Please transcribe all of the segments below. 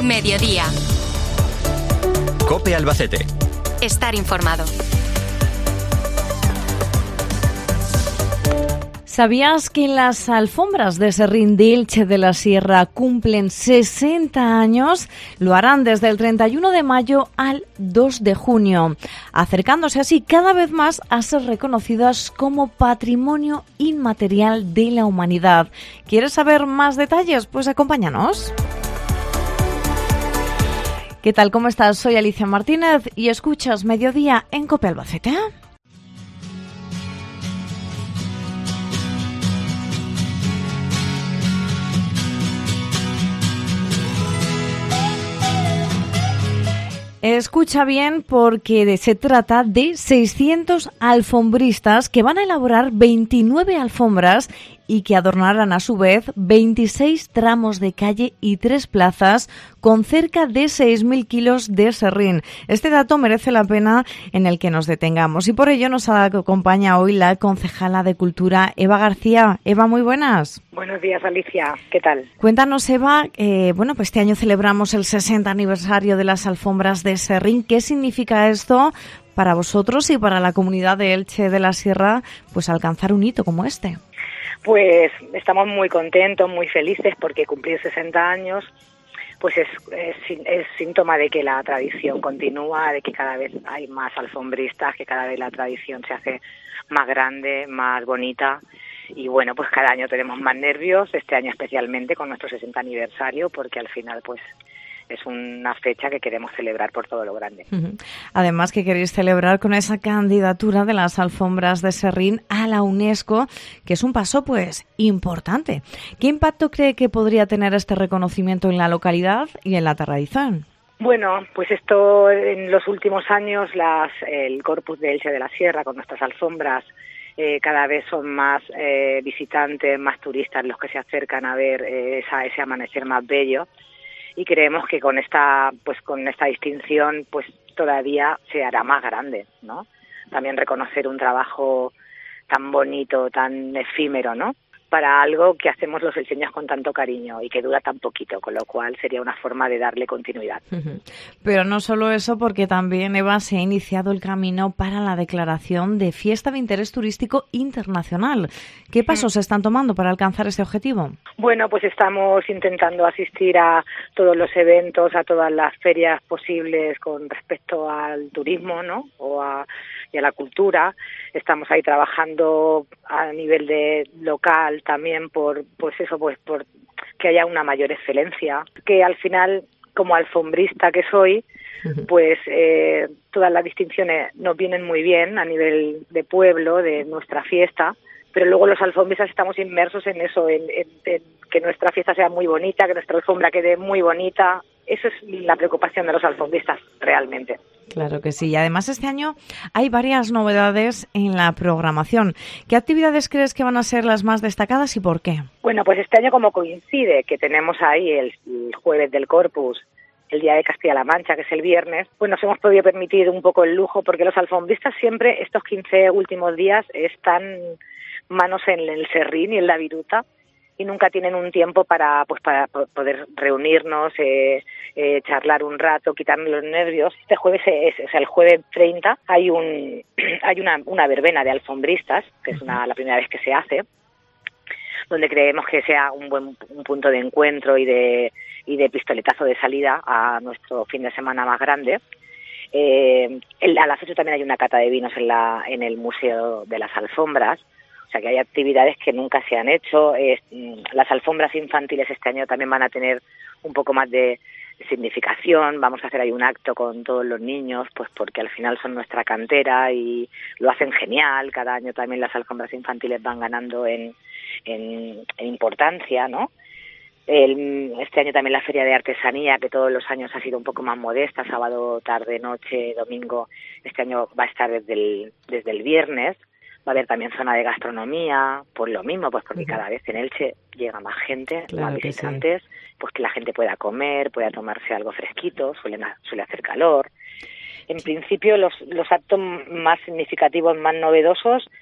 Mediodía. COPE Albacete. Estar informado. ¿Sabías que las alfombras de Serrín de Elche de la Sierra cumplen 60 años? Lo harán desde el 31 de mayo al 2 de junio, acercándose así cada vez más a ser reconocidas como Patrimonio Inmaterial de la Humanidad. ¿Quieres saber más detalles? Pues acompáñanos. ¿Qué tal? ¿Cómo estás? Soy Alicia Martínez y escuchas Mediodía en COPE Albacete. Escucha bien porque se trata de 600 alfombristas que van a elaborar 29 alfombras y que adornarán a su vez 26 tramos de calle y 3 plazas con cerca de 6.000 kilos de serrín. Este dato merece la pena en el que nos detengamos y por ello nos acompaña hoy la concejala de Cultura, Eva García. Eva, muy buenas. Buenos días, Alicia. ¿Qué tal? Cuéntanos, Eva, pues este año celebramos el 60 aniversario de las alfombras de serrín. ¿Qué significa esto para vosotros y para la comunidad de Elche de la Sierra, pues alcanzar un hito como este? Pues estamos muy contentos, muy felices porque cumplir 60 años pues es síntoma de que la tradición continúa, de que cada vez hay más alfombristas, que cada vez la tradición se hace más grande, más bonita y bueno, pues cada año tenemos más nervios, este año especialmente con nuestro 60 aniversario porque al final pues es una fecha que queremos celebrar por todo lo grande. Además que queréis celebrar con esa candidatura de las alfombras de serrín a la UNESCO, que es un paso pues importante. ¿Qué impacto cree que podría tener este reconocimiento en la localidad y en la tradición? Bueno, pues esto en los últimos años el Corpus de Elche de la Sierra con nuestras alfombras cada vez son más visitantes, más turistas los que se acercan a ver ese amanecer más bello. Y creemos que con esta distinción pues todavía se hará más grande, ¿no? También reconocer un trabajo tan bonito, tan efímero, ¿no? Para algo que hacemos los elcheños con tanto cariño y que dura tan poquito, con lo cual sería una forma de darle continuidad. Pero no solo eso, porque también, Eva, se ha iniciado el camino para la declaración de Fiesta de Interés Turístico Internacional. ¿Qué pasos se están tomando para alcanzar ese objetivo? Bueno, pues estamos intentando asistir a todos los eventos, a todas las ferias posibles con respecto al turismo, ¿no? Y a la cultura. Estamos ahí trabajando a nivel de local también por que haya una mayor excelencia, que al final como alfombrista que soy, pues todas las distinciones nos vienen muy bien a nivel de pueblo, de nuestra fiesta, pero luego los alfombristas estamos inmersos en eso, en que nuestra fiesta sea muy bonita, que nuestra alfombra quede muy bonita. Eso es la preocupación de los alfombristas realmente. Claro que sí. Y además este año hay varias novedades en la programación. ¿Qué actividades crees que van a ser las más destacadas y por qué? Bueno, pues este año como coincide que tenemos ahí el jueves del Corpus, el día de Castilla-La Mancha, que es el viernes, pues nos hemos podido permitir un poco el lujo porque los alfombristas siempre estos 15 últimos días están manos en el serrín y en la viruta y nunca tienen un tiempo para poder reunirnos, charlar un rato, quitarnos los nervios. Este jueves el jueves 30 hay una verbena de alfombristas, que es la primera vez que se hace, donde creemos que sea un punto de encuentro y de pistoletazo de salida a nuestro fin de semana más grande. A las 8 también hay una cata de vinos en el Museo de las Alfombras. O sea que hay actividades que nunca se han hecho. Las alfombras infantiles este año también van a tener un poco más de significación. Vamos a hacer ahí un acto con todos los niños, pues porque al final son nuestra cantera y lo hacen genial. Cada año también las alfombras infantiles van ganando en importancia, ¿no? Este año también la Feria de Artesanía, que todos los años ha sido un poco más modesta, sábado, tarde, noche, domingo. Este año va a estar desde el viernes. Va a haber también zona de gastronomía, por lo mismo, pues porque cada vez en Elche llega más gente, claro, más visitantes, pues que la gente pueda comer, pueda tomarse algo fresquito, suele hacer calor. En principio los actos más significativos, más novedosos,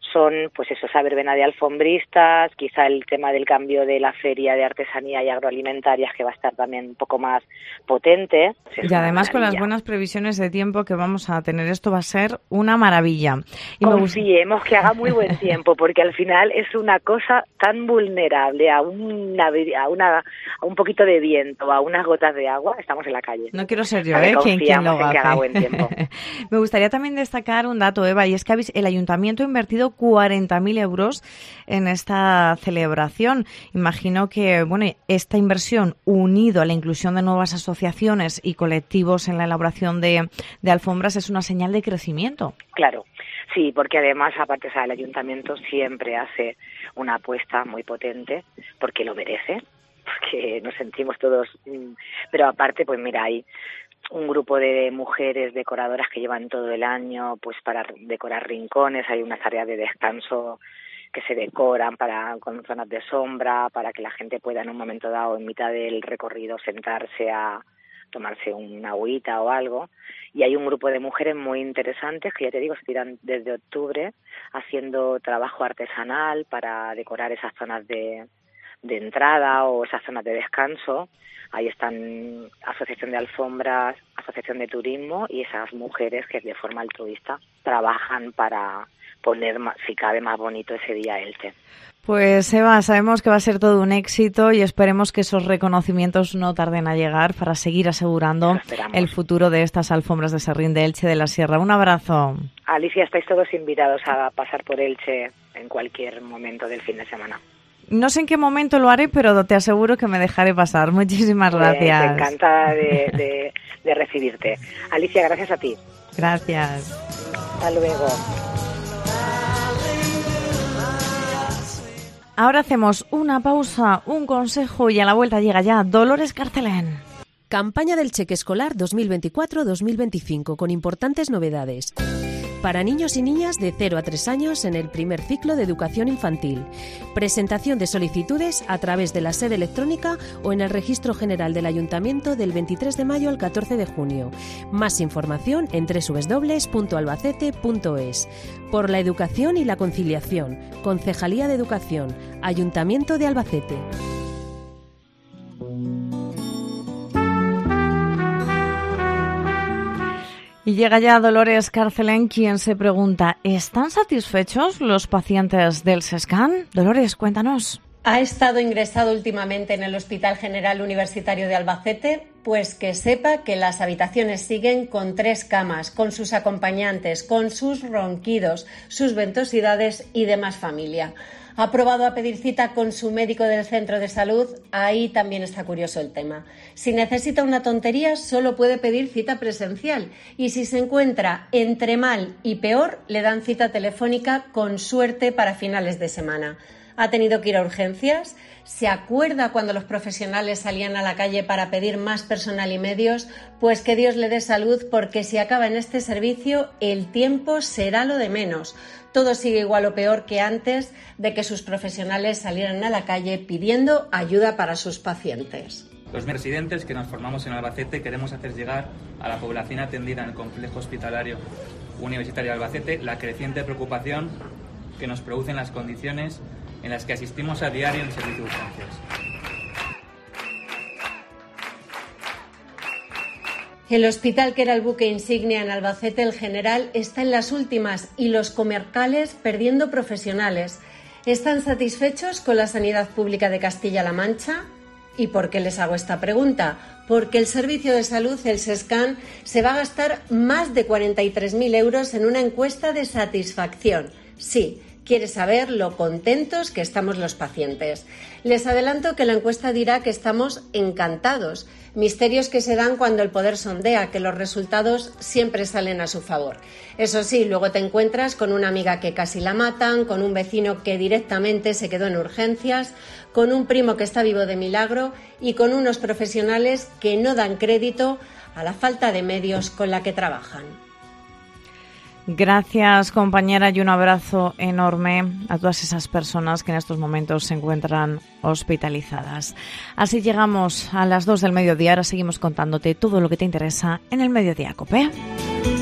son, pues eso, esa verbena de alfombristas, quizá el tema del cambio de la feria de artesanía y agroalimentarias, que va a estar también un poco más potente. Y además con las buenas previsiones de tiempo que vamos a tener, esto va a ser una maravilla. Y confiemos que haga muy buen tiempo, porque al final es una cosa tan vulnerable a un poquito de viento, a unas gotas de agua, estamos en la calle. No quiero ser yo, quien lo haga. Que haga buen tiempo. Me gustaría también destacar un dato, Eva, y es que el Ayuntamiento ha invertido 40.000 euros en esta celebración. Imagino que, bueno, esta inversión, unido a la inclusión de nuevas asociaciones y colectivos en la elaboración de alfombras, es una señal de crecimiento. Claro, sí, porque además, aparte, o sea, el Ayuntamiento siempre hace una apuesta muy potente, porque lo merece, porque nos sentimos todos, pero aparte, pues mira, hay un grupo de mujeres decoradoras que llevan todo el año pues para decorar rincones, hay unas áreas de descanso que se decoran con zonas de sombra para que la gente pueda en un momento dado, en mitad del recorrido, sentarse a tomarse una agüita o algo. Y hay un grupo de mujeres muy interesantes que, ya te digo, se tiran desde octubre haciendo trabajo artesanal para decorar esas zonas de entrada o esas zonas de descanso. Ahí están Asociación de Alfombras, Asociación de Turismo y esas mujeres que de forma altruista trabajan para poner, si cabe, más bonito ese día Elche. Pues Eva, sabemos que va a ser todo un éxito y esperemos que esos reconocimientos no tarden a llegar para seguir asegurando el futuro de estas alfombras de Serrín de Elche de la Sierra. Un abrazo. Alicia, estáis todos invitados a pasar por Elche en cualquier momento del fin de semana. No sé en qué momento lo haré, pero te aseguro que me dejaré pasar. Muchísimas gracias. Encantada de recibirte. Alicia, gracias a ti. Gracias. Hasta luego. Ahora hacemos una pausa, un consejo y a la vuelta llega ya Dolores Carcelén. Campaña del cheque escolar 2024-2025 con importantes novedades. Para niños y niñas de 0 a 3 años en el primer ciclo de educación infantil. Presentación de solicitudes a través de la sede electrónica o en el Registro General del Ayuntamiento del 23 de mayo al 14 de junio. Más información en www.albacete.es. Por la educación y la conciliación. Concejalía de Educación. Ayuntamiento de Albacete. Y llega ya Dolores Carcelén, quien se pregunta, ¿están satisfechos los pacientes del SESCAN? Dolores, cuéntanos. ¿Ha estado ingresado últimamente en el Hospital General Universitario de Albacete? Pues que sepa que las habitaciones siguen con 3 camas, con sus acompañantes, con sus ronquidos, sus ventosidades y demás familia. ¿Ha probado a pedir cita con su médico del centro de salud? Ahí también está curioso el tema. Si necesita una tontería, solo puede pedir cita presencial. Y si se encuentra entre mal y peor, le dan cita telefónica con suerte para finales de semana. ¿Ha tenido que ir a urgencias? ¿Se acuerda cuando los profesionales salían a la calle para pedir más personal y medios? Pues que Dios le dé salud, porque si acaba en este servicio, el tiempo será lo de menos. Todo sigue igual o peor que antes de que sus profesionales salieran a la calle pidiendo ayuda para sus pacientes. Los residentes que nos formamos en Albacete queremos hacer llegar a la población atendida en el complejo hospitalario universitario de Albacete la creciente preocupación que nos producen las condiciones en las que asistimos a diario en el servicio de urgencias. El hospital, que era el buque insignia en Albacete, el General, está en las últimas y los comarcales perdiendo profesionales. ¿Están satisfechos con la sanidad pública de Castilla-La Mancha? ¿Y por qué les hago esta pregunta? Porque el Servicio de Salud, el SESCAN, se va a gastar más de 43.000 euros en una encuesta de satisfacción. Sí, quiere saber lo contentos que estamos los pacientes. Les adelanto que la encuesta dirá que estamos encantados. Misterios que se dan cuando el poder sondea, que los resultados siempre salen a su favor. Eso sí, luego te encuentras con una amiga que casi la matan, con un vecino que directamente se quedó en urgencias, con un primo que está vivo de milagro y con unos profesionales que no dan crédito a la falta de medios con la que trabajan. Gracias, compañera, y un abrazo enorme a todas esas personas que en estos momentos se encuentran hospitalizadas. Así llegamos a las 2 del mediodía. Ahora seguimos contándote todo lo que te interesa en el Mediodía COPE.